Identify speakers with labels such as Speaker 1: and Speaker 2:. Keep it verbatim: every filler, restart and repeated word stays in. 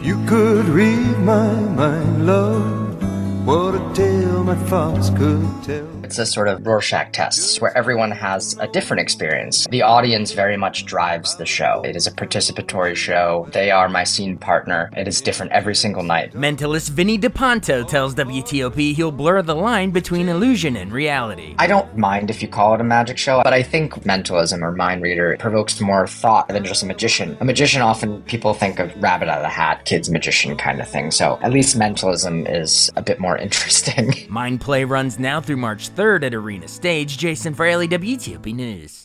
Speaker 1: You could read my mind, love. What a tale my thoughts could tell.
Speaker 2: It's a sort of Rorschach test where everyone has a different experience. The audience very much drives the show. It is a participatory show. They are my scene partner. It is different every single night.
Speaker 3: Mentalist Vinny DePonto tells W T O P he'll blur the line between illusion and reality.
Speaker 2: I don't mind if you call it a magic show, but I think mentalism or mind reader provokes more thought than just a magician. A magician, often people think of rabbit out of the hat, kid's magician kind of thing. So at least mentalism is a bit more interesting.
Speaker 3: Mind Play runs now through March third at Arena Stage. Jason Fraley, W T O P News.